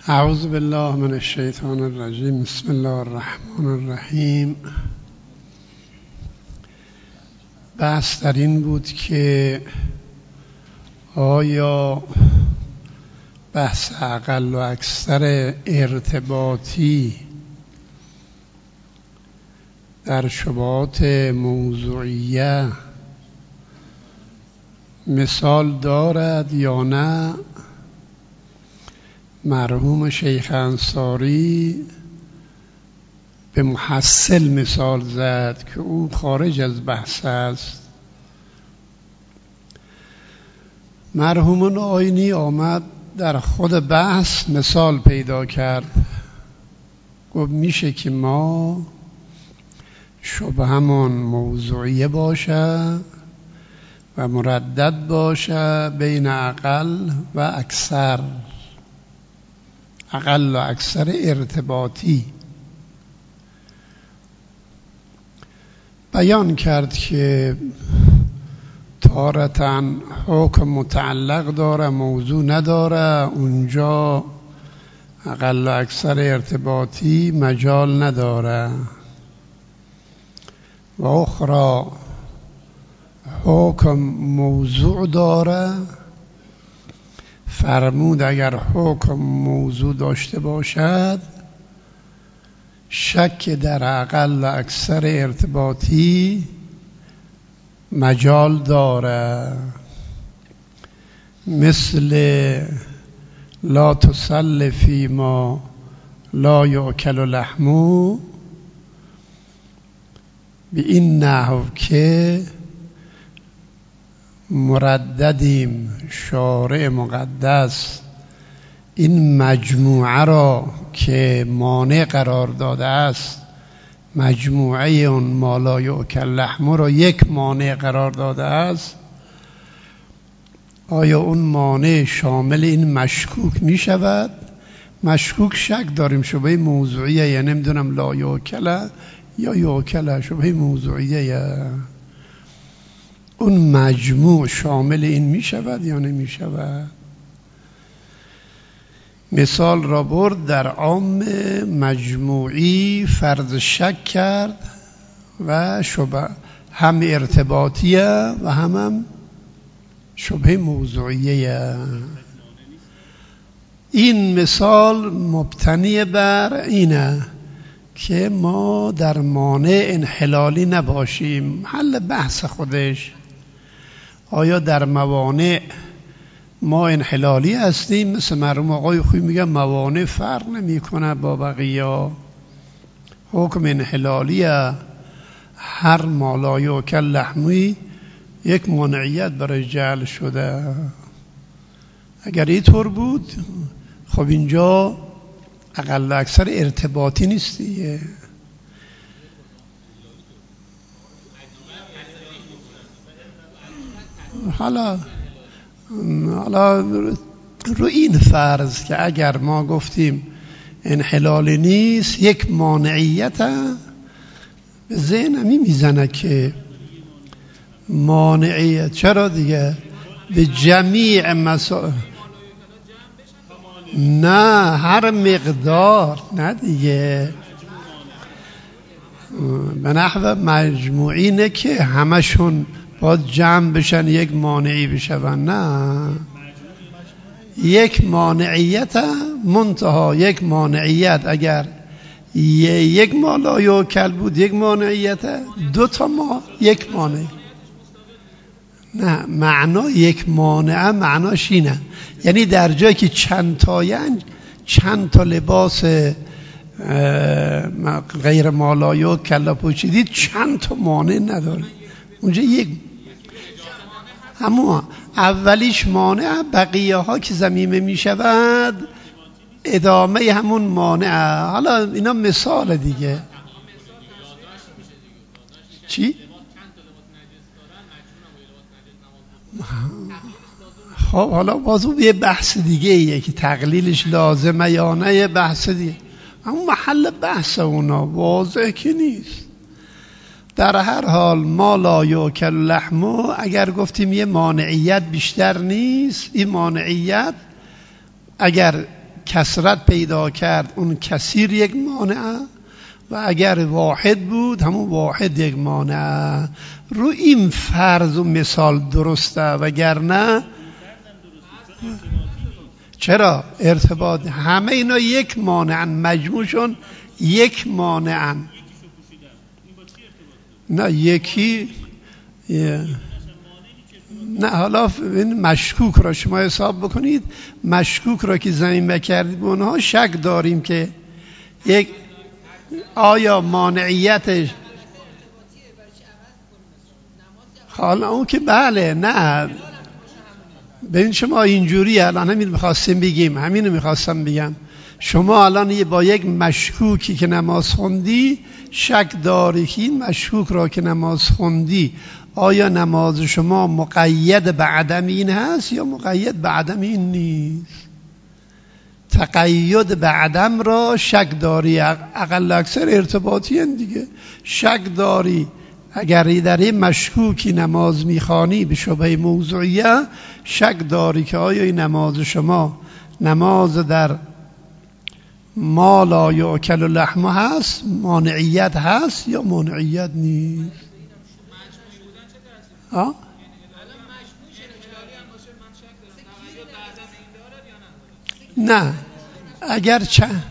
اعوذ بالله من الشیطان الرجیم. بسم الله الرحمن الرحیم. بحث در این بود که آیا بحث اقل و اکثر ارتباطی در شبهات موضوعیه مثال دارد یا نه؟ مرحوم شیخ انصاری به محصل مثال زد که او خارج از بحث است. مرحوم آینی آمد در خود بحث مثال پیدا کرد، گفت میشه که ما شبهمون موضوعیه باشه و مردد باشه بین اقل و اکثر، اقل و اکثر ارتباطی. بیان کرد که تارةً حکم متعلق داره، موضوع نداره، اونجا اقل و اکثر ارتباطی مجال نداره، و اخرى حکم موضوع داره. فرمود اگر حکم موضوع داشته باشد شک در اقل و اکثر ارتباطی مجال داره، مثل لا تصل فی ما لا یؤکل لحمه، به این نحو که مرددیم شارع مقدس این مجموعه را که مانع قرار داده است، مجموعه اون ما لا یؤکل لحمه را یک مانع قرار داده است، آیا اون مانع شامل این مشکوک می شود؟ مشکوک شک داریم، شبهه موضوعیه، یعنی نمیدونم لا یؤکل یا یؤکل، شبهه موضوعیه، اون مجموع شامل این می شود یا نمی شود؟ مثال را برد در عام مجموعی فرض شک کرد و شبه هم ارتباطیه و هم شبهه موضوعیه. این مثال مبتنی بر اینه که ما در مانع انحلالی نباشیم. حل بحث خودش آیا در موانع ما انحلالی هستیم؟ مثل مرحوم آقای خوی میگن موانع فرق نمی کنه با بقیه، حکم انحلالیه، هر ما لا یؤکل لحمه یک مانعیت برای جعل شده. اگر اینطور بود خب اینجا اقل اکثر ارتباطی نیستیه. حالا رو این فرض که اگر ما گفتیم انحلالی نیست، یک مانعیت به ذهن میزنه که مانعیت چرا دیگه به جمیع مسائل، نه هر مقدار، نه دیگه به نحو مجموعی نه که همشون باید جمع بشن یک مانعی بشون، نه، یک مانعیت منتها یک مانعیت اگر یک ما لا یؤکل بود یک مانعیت، دو تا ما یک مانع، نه معنا یک مانع معناش اینه، یعنی در جایی که چند تا لباس غیر ما لا یؤکل پوشیدید چند تا مانع نداره، اونجا یک، اما اولیش مانع، بقیه ها که ضمیمه می شود ادامه همون مانع. حالا اینا مثال دیگه. چی؟ خب حالا بازو یه بحث دیگه ایه که تقلیلش لازمه یا نه، یه بحث دیگه، اما محل بحث اونا واضح که نیست. در هر حال ما لا یؤکل لحمه اگر گفتیم یه مانعیت بیشتر نیست، این مانعیت اگر کثرت پیدا کرد اون کثیر یک مانع و اگر واحد بود همون واحد یک مانع. رو این فرض و مثال درسته، وگرنه چرا ارتباط همه اینا یک مانعن، مجموعشون یک مانعن. نه یکی نه. حالا این مشکوک را شما حساب بکنید، مشکوک را که زمین کردید به اونها شک داریم که یک آیا مانعیتش حالا اون که بله نه. ببین شما اینجوری الان همین میخواستیم بگیم، همینو میخواستم بگم. شما الان با یک مشکوکی که نماز خوندی شک داری که این مشکوک را که نماز خوندی آیا نماز شما مقید به عدم این هست یا مقید به عدم این نیست. تقید به عدم را شک داری، اقل اکثر ارتباطی هست دیگه. شک داری اگر در این مشکوکی نماز میخوانی به شبهه موضوعیه، شک داری که آیا این نماز شما نماز در ما لا یاکل لحمه هست، مانعیت هست یا مانعیت نیست. نه اگر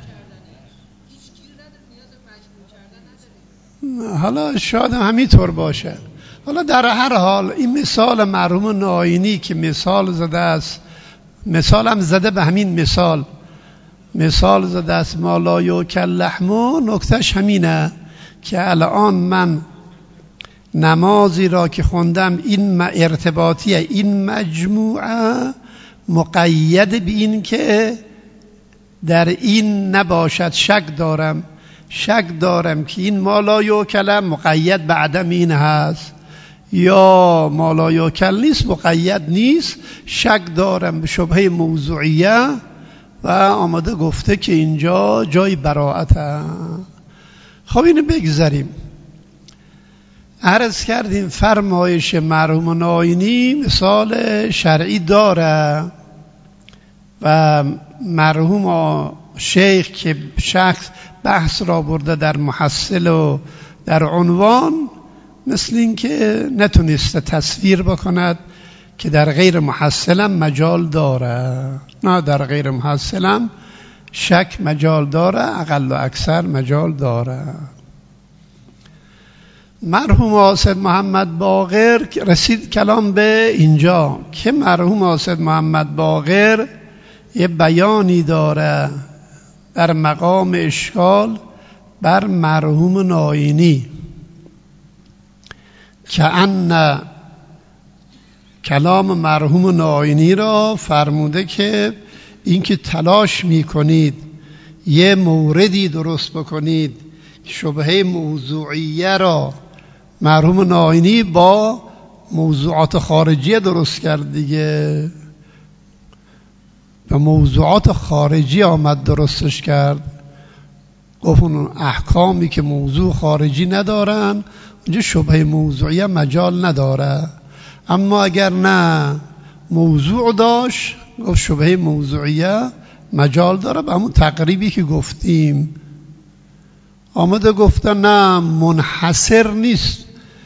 حالا شاید همینطور باشه. حالا در هر حال این مثال مرحوم ناینی که مثال زده است، مثال هم زده به همین مثال زده است ما لا یاکل لحمه، نکتهش همینه که الان من نمازی را که خوندم این ارتباطیه، این مجموعه مقید به این که در این نباشد. شک دارم که این ما لا یاکل مقید به عدم این هست یا ما لا یاکل نیست مقید نیست. شک دارم به شبهه موضوعیه و آمده گفته که اینجا جای براءته. خب اینو بگذاریم. عرض کردیم فرمایش مرحوم ناینی مثال شرعی داره و مرحوم شیخ که شخص بحث را برده در محصل و در عنوان، مثل این که نتونسته تصویر بکند که در غیر محصلم مجال داره. نه در غیر محصلم شک مجال داره، اقل و اکثر مجال داره. مرحوم حاسد محمد باقر رسید کلام به اینجا که مرحوم حاسد محمد باقر یه بیانی داره در مقام اشکال بر مرحوم ناینی که ان کلام مرحوم ناینی را فرموده که اینکه تلاش میکنید یه موردی درست بکنید شبهه موضوعیه را، مرحوم ناینی با موضوعات خارجی درست کرد دیگه، به موضوعات خارجی آمد درستش کرد. گفت اون احکامی که موضوع خارجی ندارن اونجا شبهه موضوعیه مجال نداره. اما اگر نه موضوع داشت گفت شبهه موضوعیه مجال داره. به همون تقریبی که گفتیم آمده گفته نه منحصر نیست،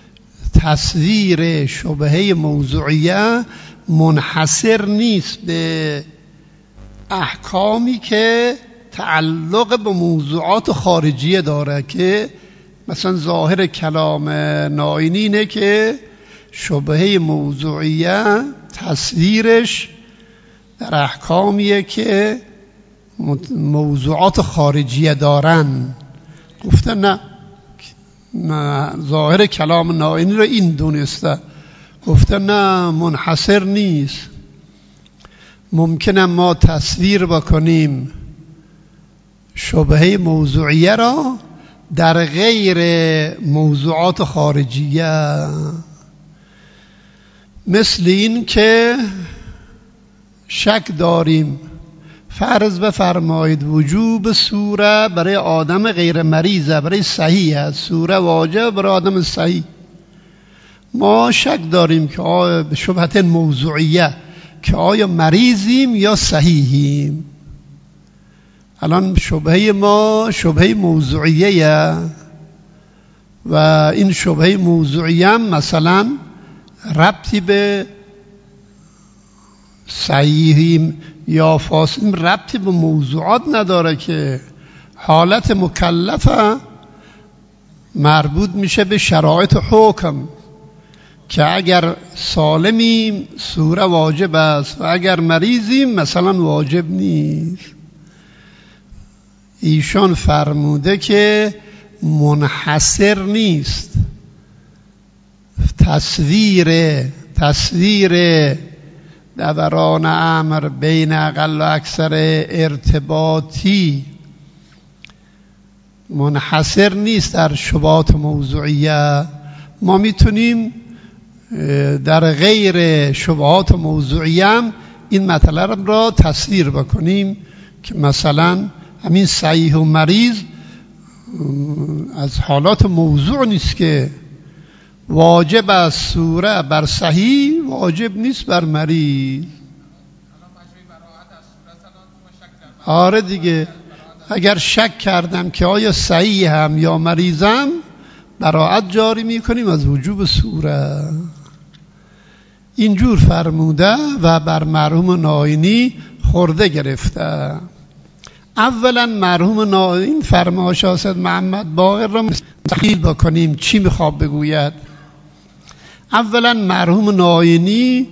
تصویر شبهه موضوعیه منحصر نیست به احکامی که تعلق به موضوعات خارجیه داره، که مثلا ظاهر کلام ناینی اینه که شبهه موضوعیه تصویرش در احکامیه که موضوعات خارجیه دارن. گفته نه ظاهر کلام ناینی رو این دونسته. گفته نه منحصر نیست، ممکنه ما تصویر بکنیم شبهه موضوعیه را در غیر موضوعات خارجیه. مثل این که شک داریم، فرض بفرمایید وجوب سوره برای آدم غیر مریضه، برای صحیح است، سوره واجب برای آدم صحیح. ما شک داریم که آیا به شبهه موضوعیه که آیا مریضیم یا صحیحیم. الان شبهه ما شبهه موضوعیه و این شبهه موضوعیه هم مثلا ربطی به صحیحیم یا فاسدیم ربطی به موضوعات نداره که حالت مکلفه مربوط میشه به شرایط حکم که اگر سالمیم سوره واجب است و اگر مریضیم مثلا واجب نیست. ایشان فرموده که منحصر نیست، تصویر دوران امر بین اقل و اکثر ارتباطی منحصر نیست در شبهات موضوعیه. ما میتونیم در غیر شبهات موضوعیه هم این مطلب را تصویر بکنیم که مثلا همین صحیح و مریض از حالات موضوع نیست که واجب از سوره بر صحیح واجب نیست بر مریض. آره دیگه، اگر شک کردم که آیا صحیح هم یا مریضم براءت جاری میکنیم از وجوب سوره. اینجور فرموده و بر مرحوم ناینی خورده گرفته. اولا مرحوم ناین فرمایش حضرت محمد باقر را مستقیل بکنیم چی میخواد بگوید. اولا مرحوم ناینی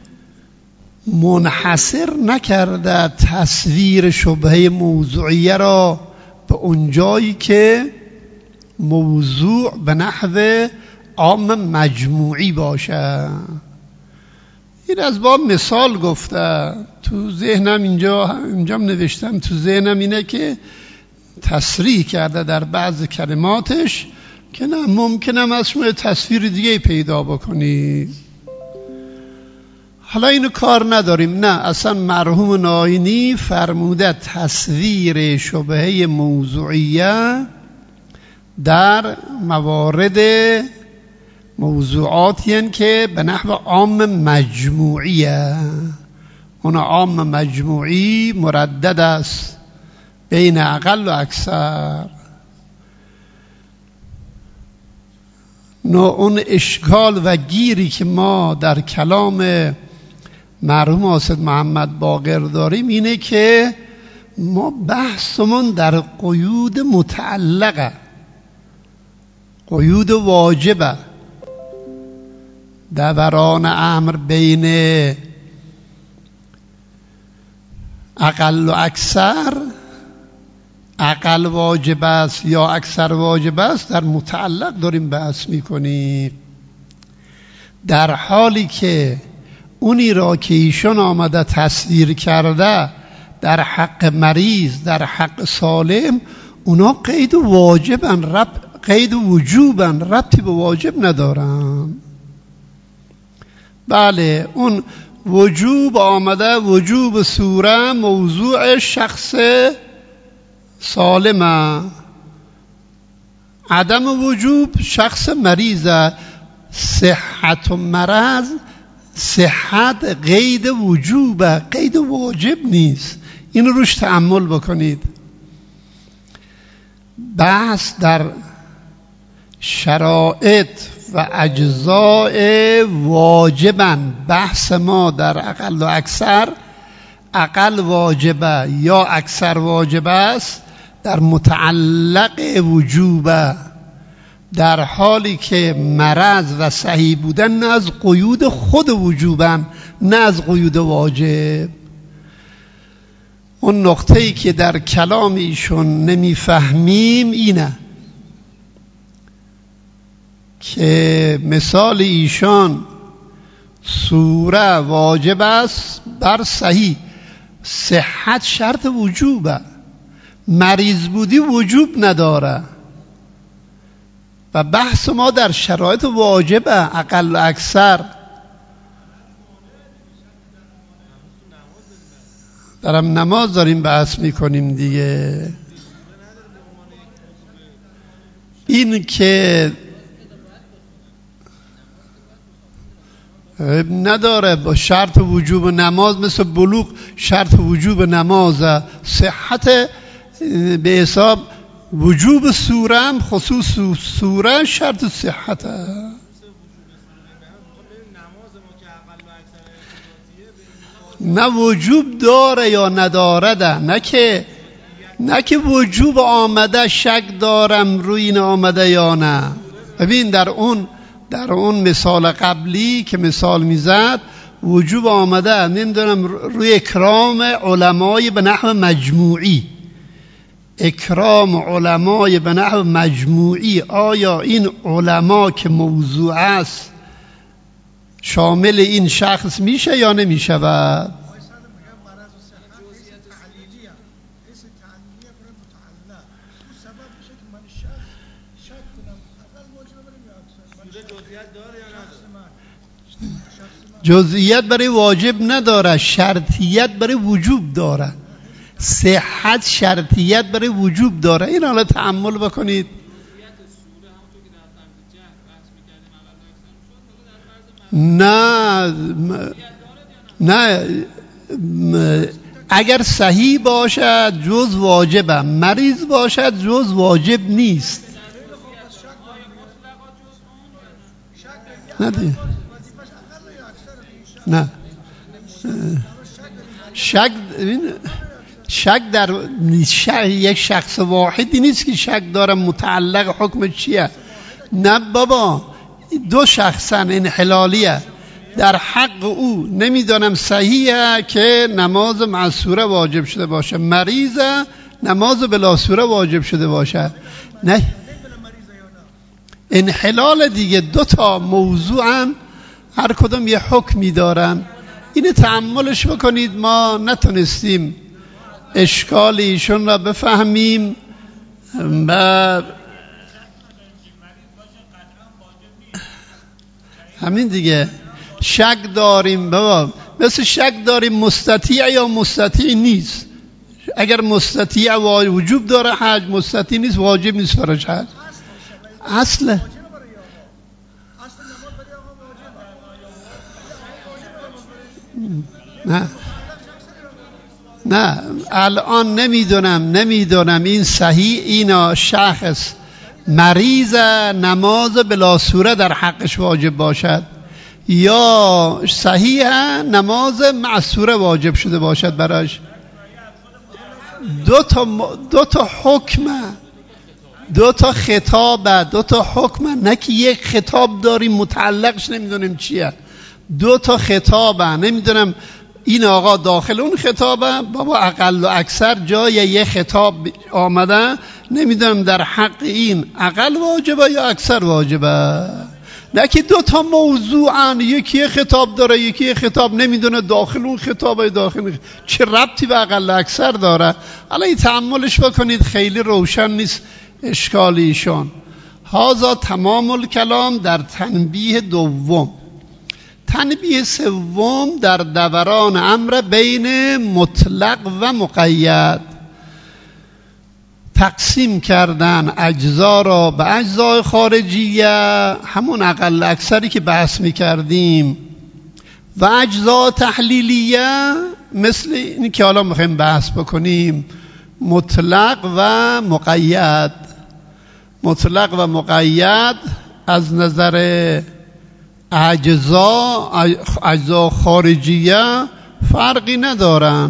منحصر نکرده تصویر شبهه موضوعیه را به اونجایی که موضوع به نحو عام مجموعی باشه. این از باب مثال گفته. تو ذهنم اینجا نوشتم، تو ذهنم اینه که تصریح کرده در بعض کلماتش که نه ممکنم از شما تصویر دیگه پیدا بکنی. حالا اینو کار نداریم، نه اصلا مرحوم ناینی فرموده تصویر شبهه موضوعیه در موارد موضوعاتی هستند که به نحو عام مجموعیه. اون عام مجموعی مردد است بین اقل و اکثر. اون اشکال و گیری که ما در کلام مرحوم حضرت محمد باقر داریم اینه که ما بحثمون در قیود متعلقه، قیود واجبه، دوران امر بین اقل و اکثر، اقل واجب است یا اکثر واجب است، در متعلق داریم بحث میکنیم. در حالی که اونی را که ایشون آمده تصویر کرده در حق مریض، در حق سالم، اونا قید واجبن، قید وجوبن، ربطی به واجب ندارن. بله اون وجوب آمده، وجوب سوره موضوع شخص سالمه، عدم وجوب شخص مریضه. صحت و مرض، صحت قید وجوبه، قید واجب نیست. این روش تأمل بکنید. بحث در شرائط و اجزاء واجبن. بحث ما در اقل و اکثر، اقل واجبه یا اکثر واجب است، در متعلق وجوبه، در حالی که مرض و صحیح بودن نه از قیود خود وجوبن، نه از قیود واجب. اون نقطه‌ای که در کلام ایشون نمیفهمیم اینه که مثال ایشان سوره واجب است بر صحیح، صحت شرط وجوبه، مریض بودی وجوب نداره. و بحث ما در شرایط واجبه، اقل و اکثر. درم نماز داریم بحث میکنیم دیگه. این که نداره با شرط وجوب نماز، مثل بلوغ شرط وجوب نمازه، صحت به حساب وجوب سوره هم خصوص سوره شرط صحته. نه وجوب داره یا نداره ده، نه که وجوب آمده شک دارم روی این آمده یا نه. ببین در اون مثال قبلی که مثال میزد وجوب آمده، نمیدونم روی اکرام علمای به نحو مجموعی، اکرام علمای به نحو مجموعی، آیا این علما که موضوع است شامل این شخص میشه یا نمیشه؟ جزئیت برای واجب نداره، شرطیت برای وجوب داره. صحت شرطیت برای وجوب داره. این حالا تأمل بکنید. نه اگر صحیح باشد جز واجبه، مریض باشد جز واجب نیست. نه شک در یک شخص واحدی نیست که شک دارم متعلق حکم چیه. نه بابا، دو شخصن انحلالیه، در حق او نمیدانم صحیحه که نماز معصوره واجب شده باشه، مریضه نماز بلا سوره واجب شده باشه. نه انحلال دیگه، دو تا موضوعن، هر کدوم یه حکمی دارن. اینو تأملش بکنید. ما نتونستیم اشکال ایشون را بفهمیم و همین دیگه شک داریم. بابا مثل شک داریم مستطیع یا مستطیع نیست. اگر مستطیع وجوب داره حج، مستطیع نیست واجب نیست فرش حج. اصله نه الان نمیدونم این صحیح، اینا شخص مریض نماز بلا سوره در حقش واجب باشد یا صحیح نماز معصوره واجب شده باشد براش. دو تا حکمه، دو تا خطابه، دو تا حکمه، نه که یک خطاب داریم متعلقش نمیدونیم چیه. دو تا خطابه، نمیدونم این آقا داخل اون خطابه، بابا اقل و اکثر جای یه خطاب آمده، نمیدونم در حق این اقل واجبه یا اکثر واجبه. نه که دو تا موضوعن، یکی خطاب داره یکی خطاب نمیدونه داخل اون خطابه داخل، چه ربطی به اقل و اکثر داره؟ حالا این تأملش بکنید، خیلی روشن نیست اشکالیشون. هذا تمام الکلام در تنبیه دوم. تنبیه سوم در دوران امر بین مطلق و مقید. تقسیم کردن اجزا را به اجزای خارجیه، همون اقل اکثری که بحث میکردیم، و اجزا تحلیلیه، مثل این که حالا میخوایم بحث بکنیم، مطلق و مقید. مطلق و مقید از نظر اجزا خارجیه فرقی ندارن،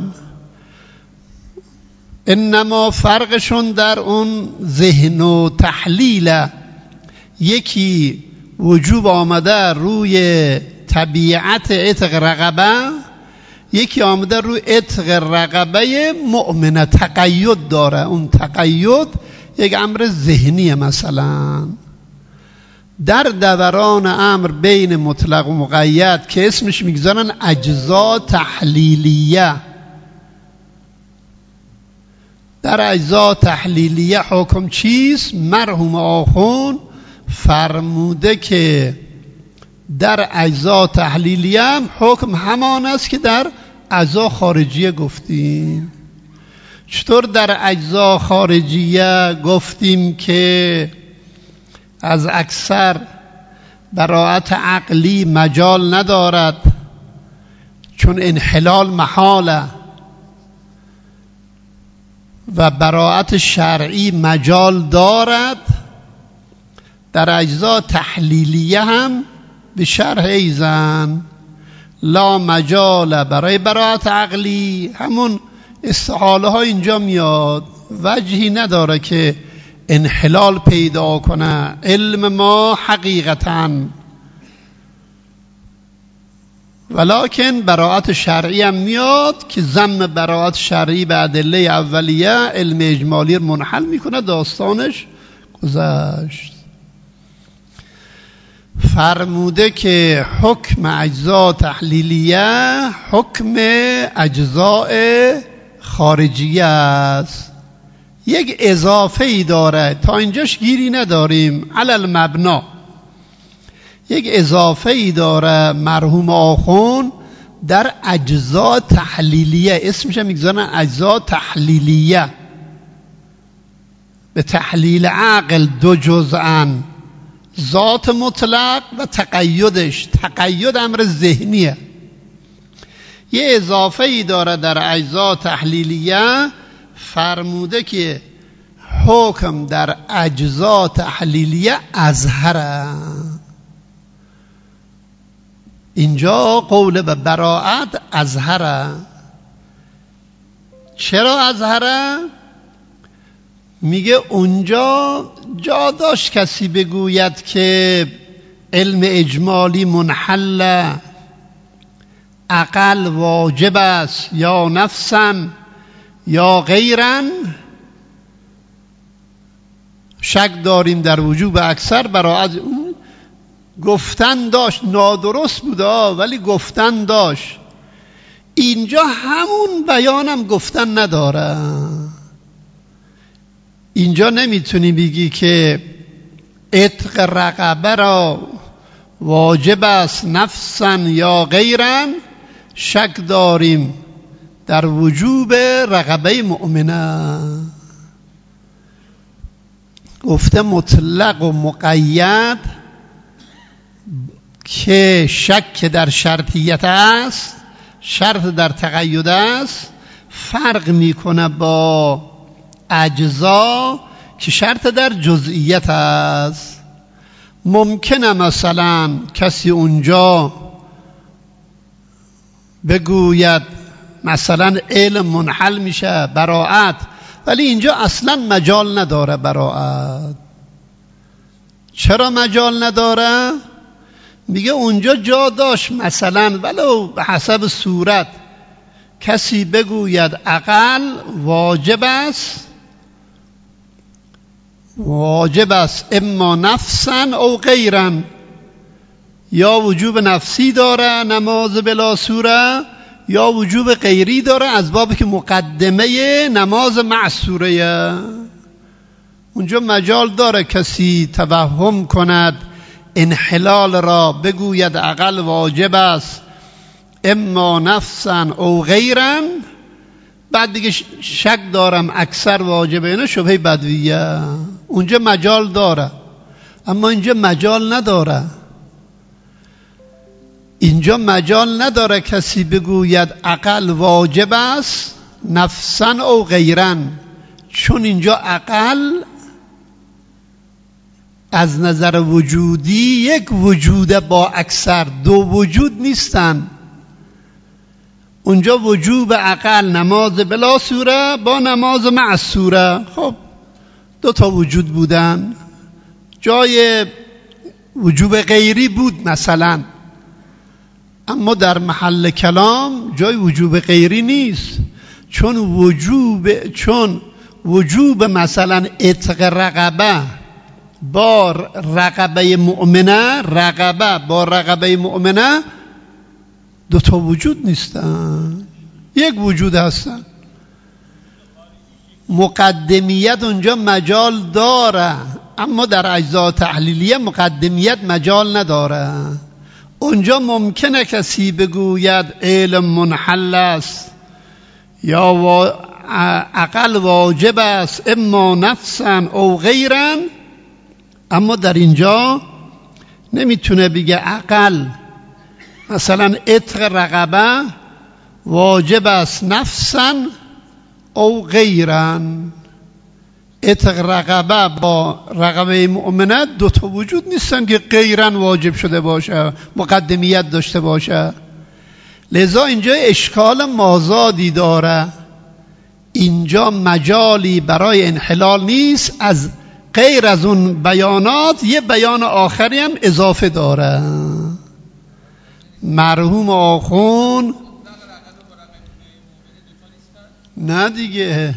انما فرقشون در اون ذهن و تحلیل. یکی وجوب آمده روی طبیعت عتق رقبه، یکی آمده روی عتق رقبه مؤمنه، تقید داره. اون تقید یک امر ذهنیه. مثلا در دوران امر بین مطلق و مقید که اسمش میگذارن اجزا تحلیلیه، در اجزا تحلیلیه حکم چیست؟ مرحوم آخون فرموده که در اجزا تحلیلیه هم حکم همان است که در اجزا خارجیه گفتیم. چطور در اجزا خارجیه گفتیم که از اکثر براءت عقلی مجال ندارد چون انحلال محاله، و براءت شرعی مجال دارد، در اجزا تحلیلیه هم به شرح ایزن لا مجال برای براءت عقلی، همون استحاله ها اینجا میاد، وجهی نداره که انحلال پیدا کنه. علم ما حقیقتاً، ولکن براءت شرعی هم میاد که ضم براءت شرعی به ادله اولیه علم اجمالی رو منحل میکنه، داستانش گذشت. فرموده که حکم اجزا تحلیلیه حکم اجزاء خارجیه است، یک اضافه ای داره، تا اینجاش گیری نداریم. علی المبنا یک اضافه ای داره مرحوم آخون در اجزا تحلیلیه، اسمش هم میگذارن اجزا تحلیلیه، به تحلیل عقل دو جزءن، ذات مطلق و تقیدش. تقید امر ذهنیه. یه اضافه ای داره در اجزا تحلیلیه، فرموده که حکم در اجزا تحلیلیه اظهره. اینجا قول به براءت اظهره. چرا اظهره؟ میگه اونجا جا داشت کسی بگوید که علم اجمالی منحل، عقل واجب است یا نفسن یا غیرن، شک داریم در وجوب اکثر براءت. گفتن داشت، نادرست بوده ولی گفتن داشت. اینجا همون بیانم گفتن نداره. اینجا نمیتونی بگی که عتق رقبه را واجب است نفسن یا غیرن، شک داریم در وجوب رقبه مؤمنه. گفته مطلق و مقید که شک در شرطیت است، شرط در تقید است، فرق میکنه با اجزا که شرط در جزئیت است. ممکنه مثلا کسی اونجا بگوید مثلا علم منحل میشه براءت، ولی اینجا اصلا مجال نداره براءت. چرا مجال نداره؟ میگه اونجا جا داشت مثلا ولو به حسب صورت کسی بگوید عقل واجب است اما نفسن او غیرن، یا وجوب نفسی داره نماز بلا سوره، یا وجوب غیری داره از بابی که مقدمه نماز معصوره. اونجا مجال داره کسی توهم کند انحلال را، بگوید عقل واجب است اما نفسن او غیرن، بعد دیگه شک دارم اکثر واجبه، اینه شبهه بدویه. اونجا مجال داره، اما اینجا مجال نداره. اینجا مجال نداره کسی بگوید عقل واجب است نفسن او غیرن، چون اینجا عقل از نظر وجودی یک وجود با اکثر، دو وجود نیستن. اونجا وجوب عقل نماز بلا سوره با نماز مع سوره، خب دو تا وجود بودن، جای وجوب غیری بود مثلا، اما در محل کلام جای وجوب غیری نیست، چون وجوب مثلا عتق رقبه با رقبه مؤمنه، رقبه با رقبه مؤمنه دو تا وجود نیستن، یک وجود هستن. مقدمیت اونجا مجال داره، اما در اجزا تحلیلیه مقدمیت مجال نداره. اونجا ممکنه کسی بگوید علم منحل است یا عقل واجب است اما نفسن او غیرن، اما در اینجا نمیتونه بگه عقل مثلا عتق رقبه واجب است نفسن او غیرن. اتق رقبه با رقبه مؤمنه دوتا وجود نیستن که غیرن واجب شده باشه، مقدمیت داشته باشه. لذا اینجا اشکال مازادی داره، اینجا مجالی برای انحلال نیست. از غیر از اون بیانات یه بیان آخری هم اضافه داره. مرحوم آخون نه دیگه،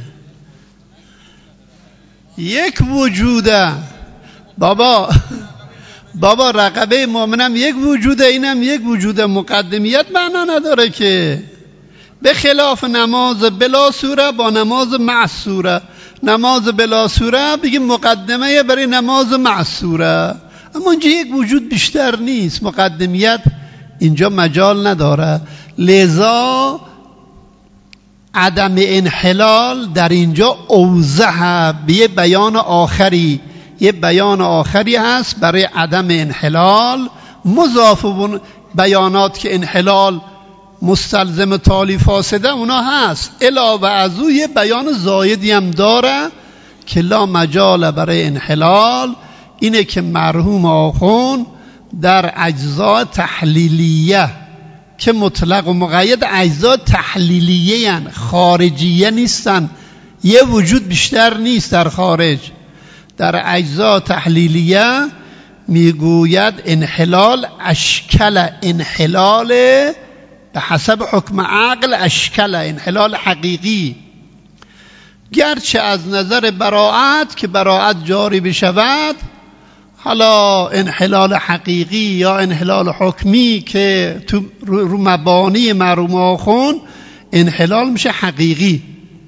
یک وجوده بابا رقبه مؤمنم یک وجوده، اینم یک وجوده. مقدمیت معنا نداره که، به خلاف نماز بلا سوره با نماز مع سوره. نماز بلا سوره بگیم مقدمه برای نماز مع سوره، اما اینجا یک وجود بیشتر نیست، مقدمیت اینجا مجال نداره. لذا عدم انحلال در اینجا اوضح به یه بیان آخری، یه بیان آخری هست برای عدم انحلال، مضاف اون بیانات که انحلال مستلزم تالی فاسده اونا هست. علاوه از او یه بیان زایدی هم داره که لا مجال برای انحلال، اینه که مرحوم آخون در اجزا تحلیلیه که مطلق و مقید اجزا تحلیلیه هن، خارجیه نیستن، یه وجود بیشتر نیست در خارج. در اجزا تحلیلیه میگوید انحلال اشکل، انحلال به حسب حکم عقل اشکل، انحلال حقیقی، گرچه از نظر براعت که براعت جاری بشود، حالا انحلال حقیقی یا انحلال حکمی که تو رو مبانی مرحوم آخون انحلال میشه حقیقی.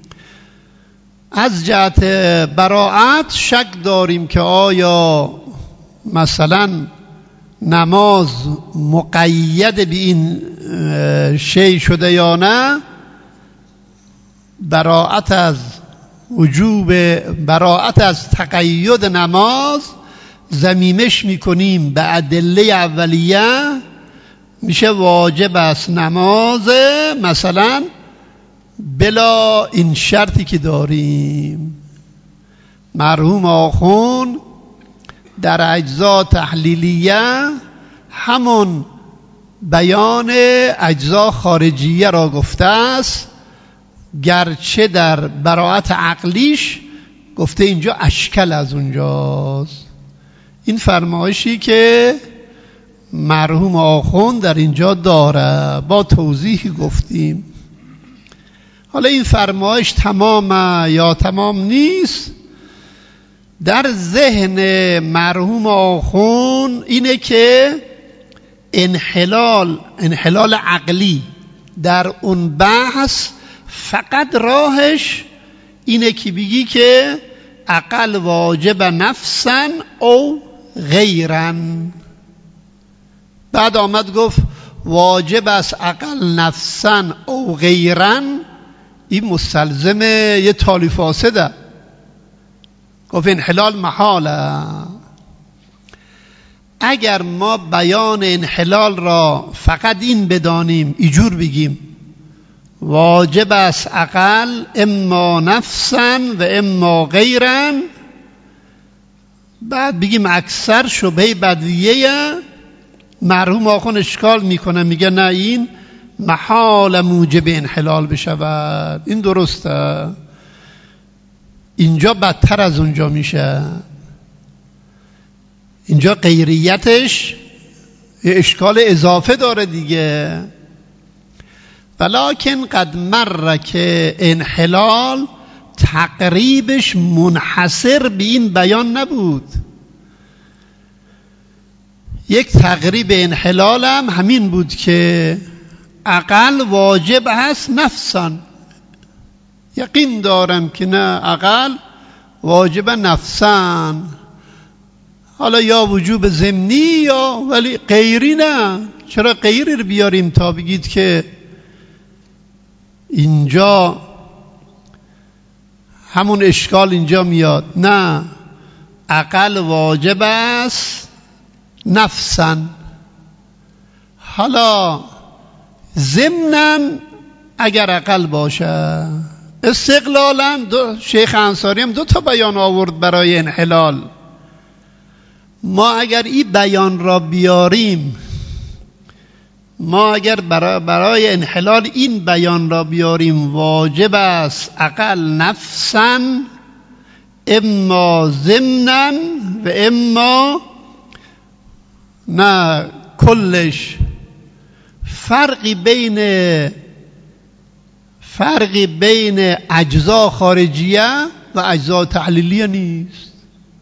از جهت براعت شک داریم که آیا مثلا نماز مقید به این شی شده یا نه. براعت از وجوب، براعت از تقید نماز ضمیمش میکنیم به ادله اولیه، میشه واجب است نماز مثلا بلا این شرطی که داریم. مرحوم آخون در اجزا تحلیلیه همون بیان اجزا خارجیه را گفته است، گرچه در براعت عقلیش گفته اینجا اشکل از اونجاست. این فرمایشی که مرحوم آخون در اینجا داره با توضیحی گفتیم. حالا این فرمایش تمامه یا تمام نیست. در ذهن مرحوم آخون اینه که انحلال عقلی در اون بحث فقط راهش اینه که بگی که عقل واجب نفسن او غیرن. بعد آمد گفت واجب است عقل نفسن او غیرن، این مستلزم یه تالی فاسده. گفت انحلال محاله. اگر ما بیان انحلال را فقط این بدانیم، ایجور بگیم واجب است عقل اما نفسن و اما غیرن، بعد بگیم اکثر شبهه بدویه، مرحوم آخون اشکال میکنه، میگه نه این محال موجب انحلال بشود. این درسته، اینجا بدتر از اونجا میشه. اینجا غیریتش اشکال اضافه داره دیگه. ولکن قد مر که انحلال تقریبش منحصر به این بیان نبود. یک تقریب انحلال هم همین بود که عقل واجب هست نفسان. یقین دارم که نه، عقل واجب نفسان، حالا یا وجوب ضمنی یا ولی غیری نه. چرا غیری رو بیاریم تا بگید که اینجا همون اشکال اینجا میاد؟ نه، عقل واجب است نفسن. حالا ضمناً اگر عقل باشه استقلالا شیخ انصاری هم 2 تا بیان آورد برای انحلال. ما اگر این بیان را بیاریم، ما اگر برای انحلال این بیان را بیاریم، واجب است اقل نفسا اما ضمنا و اما نه کلش. فرقی بین اجزا خارجیه و اجزا تحلیلیه نیست.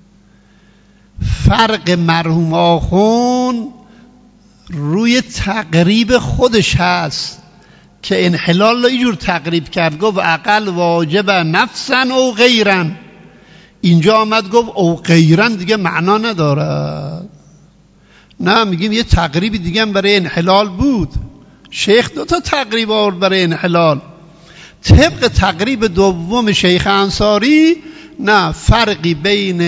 فرق مرحوم آخوند روی تقریب خودش هست که انحلال را اینجور تقریب کرد، گفت اقل واجب نفسا او غیرن. اینجا آمد گفت او غیرن، دیگه معنا ندارد. نه، میگیم یه تقریبی دیگه هم برای انحلال بود. شیخ 2 تا تقریب آورد برای انحلال. طبق تقریب دوم شیخ انصاری نه فرقی بین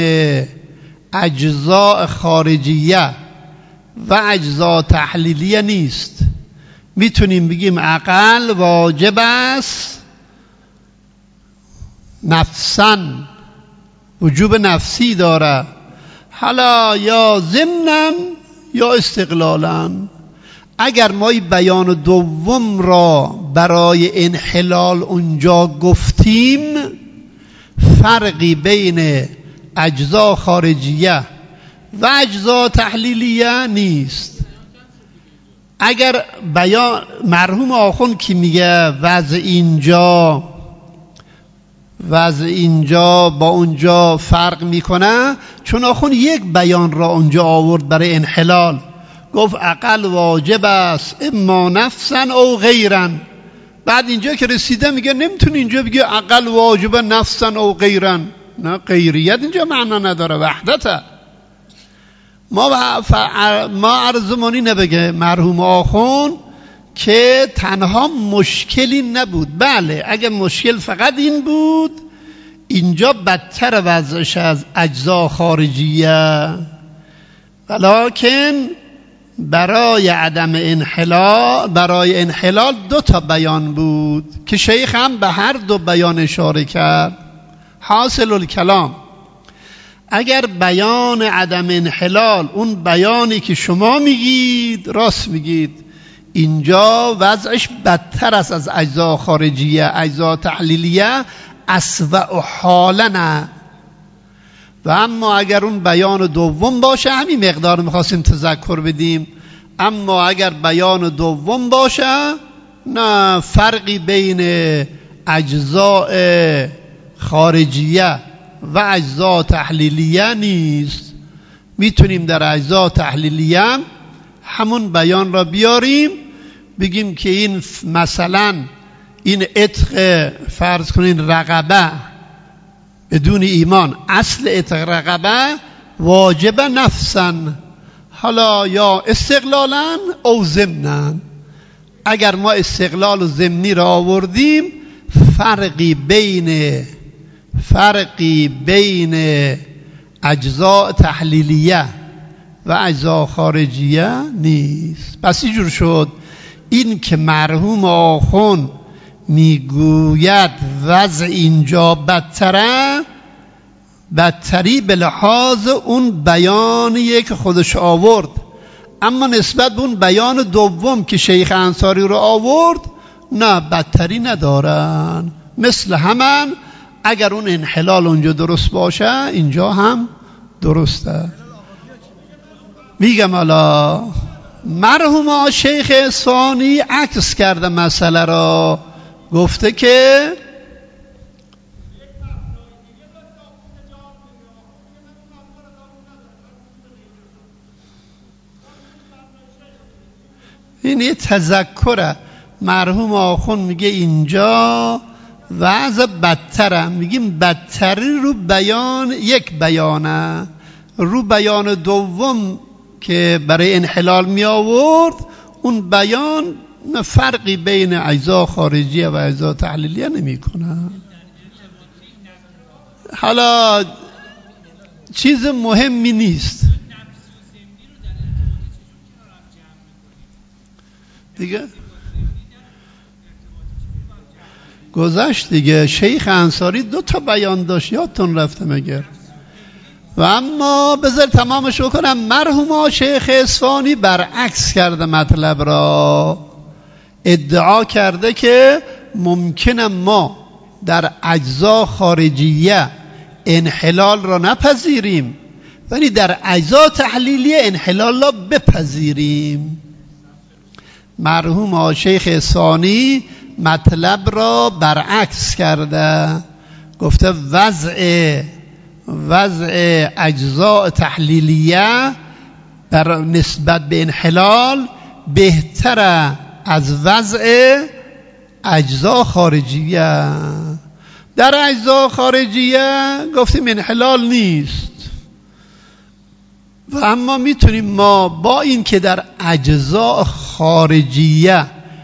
اجزاء خارجیه و اجزاء تحلیلیه نیست. میتونیم بگیم اقل واجب است نفساً، وجوب نفسی داره، حالا یا ضمناً یا استقلالاً. اگر ما این بیان دوم را برای انحلال اونجا گفتیم، فرقی بین اجزا خارجیه و اجزا تحلیلیه نیست. اگر بیان مرحوم آخوند که میگه وضع اینجا با اونجا فرق میکنه، چون آخوند یک بیان را اونجا آورد برای انحلال، گفت اقل واجب است اما نفسا او غیرن. بعد اینجا که رسیده میگه نمیتونی اینجا بگه اقل واجب نفسا او غیرن. نه، غیریت اینجا معنا نداره، وحدته. ما عرضمانی نبگه مرحوم آخوند که تنها مشکلی نبود. بله، اگه مشکل فقط این بود، اینجا بدتر وضعش از اجزا خارجیه. ولیکن برای عدم انحلال، برای انحلال 2 تا بیان بود که شیخ هم به هر 2 بیان اشاره کرد. حاصل الکلام، اگر بیان عدم انحلال، اون بیانی که شما میگید راست میگید، اینجا وضعش بدتر است از اجزا خارجیه، اجزا تحلیلیه اسوأ حالنا. و اما اگر اون بیان دوم باشه، همین مقدار میخواستیم تذکر بدیم، اما اگر بیان دوم باشه، نه فرقی بین اجزاء خارجیه و اجزاء تحلیلیه نیست. میتونیم در اجزاء تحلیلیه همون بیان را بیاریم، بگیم که این مثلا این عتق فرض کنین رقبه بدون ایمان، اصل عتق رقبه واجب نفسا، حالا یا استقلالا او ضمنا. اگر ما استقلال و ضمنی را آوردیم، فرقی بین اجزاء تحلیلیه و اجزاء خارجیه نیست. پس اینجور شد این که مرحوم آخوند میگوید وضع اینجا بدتری به لحاظ اون بیانیه که خودش آورد، اما نسبت به اون بیان دوم که شیخ انصاری رو آورد نه، بدتری ندارن. مثل همان اگر اون انحلال اونجا درست باشه، اینجا هم درسته. میگم حالا مرحوم شیخ اصفهانی عکس کرده مسئله را، گفته که این یه تذکره. مرحوم آخوند میگه اینجا وضع بدتره، میگیم بدتری رو بیان یک بیانه، رو بیان دوم که برای انحلال می آورد، اون بیان فرقی بین اجزا خارجیه و اجزا تحلیلیه نمی کنه. حالا چیز مهمی نیست دیگه. گذشت دیگه. شیخ انصاری 2 تا بیان داشت، یادتون رفته مگر؟ و اما بذار تمامش بکنم. مرحوم شیخ اصفهانی برعکس کرده مطلب را، ادعا کرده که ممکنه ما در اجزا خارجیه انحلال را نپذیریم ولی در اجزا تحلیلیه انحلال را بپذیریم. مرحوم شیخ اصفهانی مطلب را برعکس کرده، گفته وضع اجزاء تحلیلیه بر نسبت به انحلال بهتره از وضع اجزاء خارجیه. در اجزاء خارجیه گفتیم انحلال نیست و اما میتونیم ما با این که در اجزاء خارجیه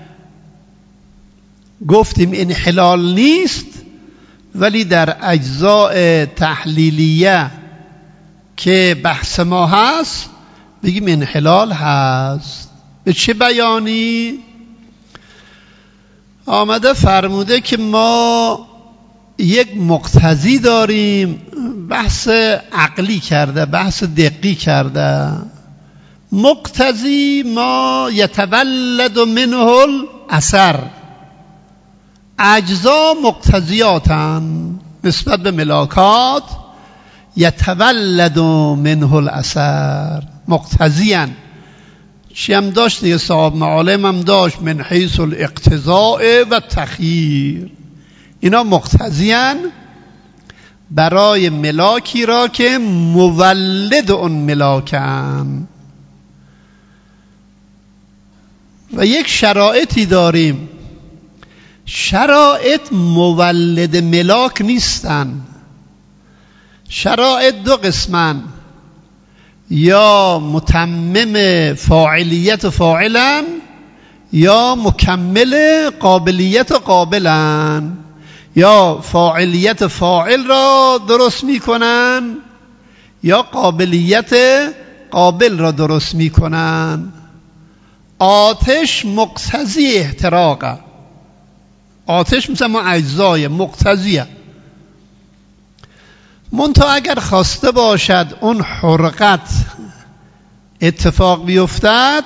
گفتیم انحلال نیست ولی در اجزاء تحلیلیه که بحث ما هست بگیم انحلال هست. به چه بیانی؟ آمده فرموده که ما یک مقتضی داریم، بحث عقلی کرده، بحث دقیقی کرده. مقتضی ما یتولد منه الاثر، اجزا مقتضیاتن نسبت به ملاکات، یتولد منه الاثر، مقتضیان. چی هم داشت دیگه؟ صاحب معالم هم داشت من حیث الاقتضاء و تخییر. اینا مقتضیان برای ملاکی را که مولد اون ملاکن. و یک شرایطی داریم، شرایط مولد ملاک نیستن. شرایط 2 قسمن، یا متمم فاعلیت فاعلن یا مکمل قابلیت قابلن. یا فاعلیت فاعل را درست میکنن یا قابلیت قابل را درست میکنن. آتش مقتضی احتراقه، آتش مثل ما اجزای مقتضیه. منتها اگر خواسته باشد اون حرقت اتفاق بیفتد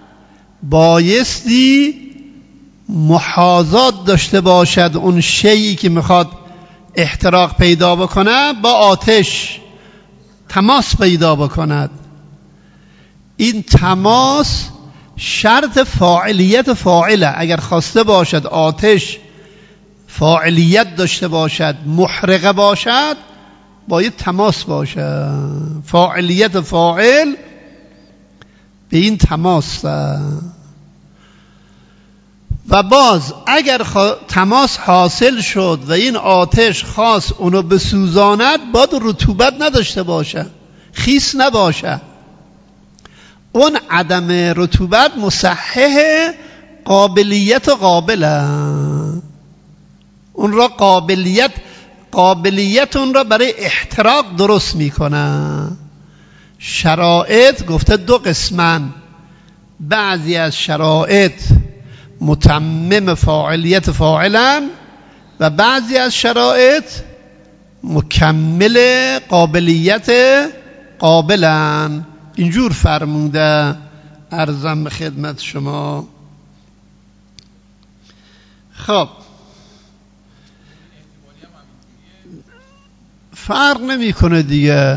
بایستی محاذات داشته باشد اون شیئی که میخواد احتراق پیدا بکنه با آتش تماس پیدا بکند. این تماس شرط فاعلیت فاعله. اگر خواسته باشد آتش فاعلیت داشته باشد، محرقه باشد، باید تماس باشه. فاعلیت فاعل به این تماس. و باز اگر تماس حاصل شد و این آتش خاص اونو بسوزاند باید رطوبت نداشته باشه، خیس نباشه. اون عدم رطوبت مصحح قابلیت قابله. اون را قابلیت اون را برای احتراق درست میکنه. شرایط گفته 2 قسمن، بعضی از شرایط متمم فاعلیت فاعلن و بعضی از شرایط مکمل قابلیت قابلن. اینجور فرموده. عرضم به خدمت شما. خب فرق نمیکنه دیگه.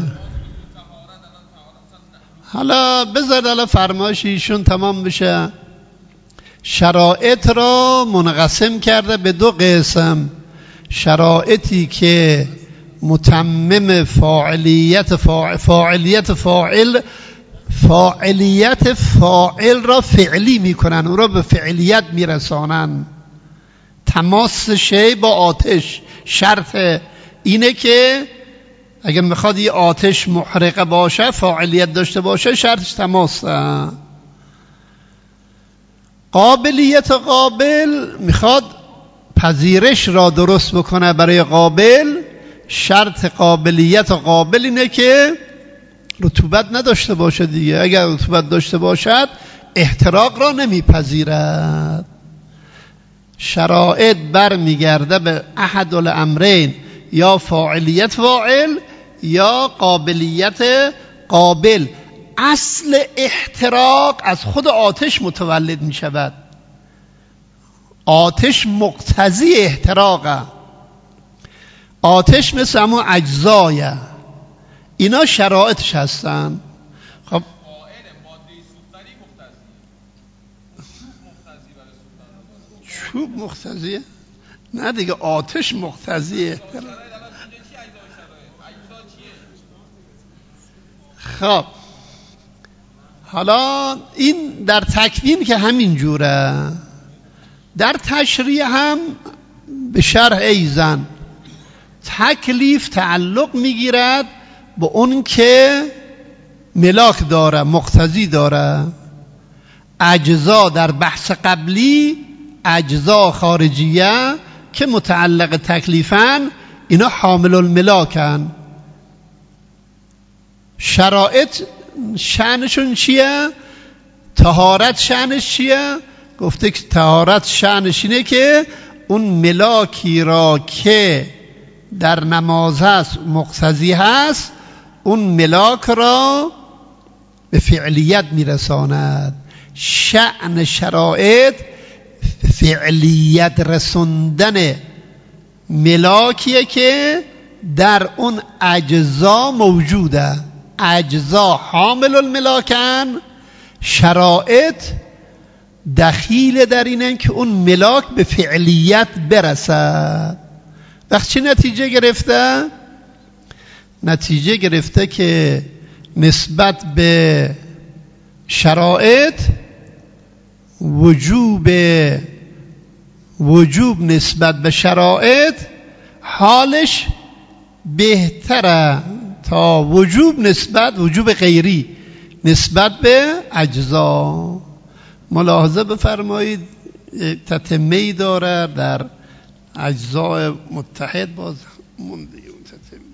حالا بذار حالا فرمایش ایشون تمام بشه. شرایط را منقسم کرده به 2 قسم. شرایطی که متمم فاعلیت فاعل را فعلی میکنن، او را به فعلیت میرسانن. تماس شی با آتش شرط اینه که اگر میخواد یه آتش محرقه باشه، فاعلیت داشته باشه، شرطش تماس. قابلیت قابل میخواد پذیرش را درست بکنه برای قابل. شرط قابلیت قابل اینه که رطوبت نداشته باشه دیگه. اگر رطوبت داشته باشد احتراق را نمیپذیرد. شرایط برمیگرده به احد الامرین، یا فاعلیت فاعل یا قابلیت قابل. اصل احتراق از خود آتش متولد می شود. آتش مقتضی احتراقه. آتش مثل همون اجزایه، اینا شرایطش هستن. خب چوب مقتضیه؟ نه دیگه، آتش مقتضیه. خب حالا این در تکوین که همین جوره، در تشریع هم به شرح ایزن تکلیف تعلق میگیرد به اون که ملاک داره، مقتضی داره. اجزا در بحث قبلی، اجزا خارجیه که متعلق تکلیفن، اینا حامل الملاکن. شرایط شأنشون چیه؟ طهارت شأنش چیه؟ گفته که طهارت شأنش اینه که اون ملاکی را که در نماز هست، مقتضی هست، اون ملاک را به فعلیت میرساند. شأن شرایط فعلیت رسوندن ملاکیه که در اون اجزا موجوده. اجزا حامل الملاکن، شرایط دخیل در اینن که اون ملاک به فعلیت برسد. وقت چی نتیجه گرفته؟ نتیجه گرفته که نسبت به شرایط وجوب نسبت به شرایط حالش بهتره تا وجوب غیری نسبت به اجزا. ملاحظه بفرمایید تتمه‌ای داره در اجزای متحد، باز مونده اون تتمه.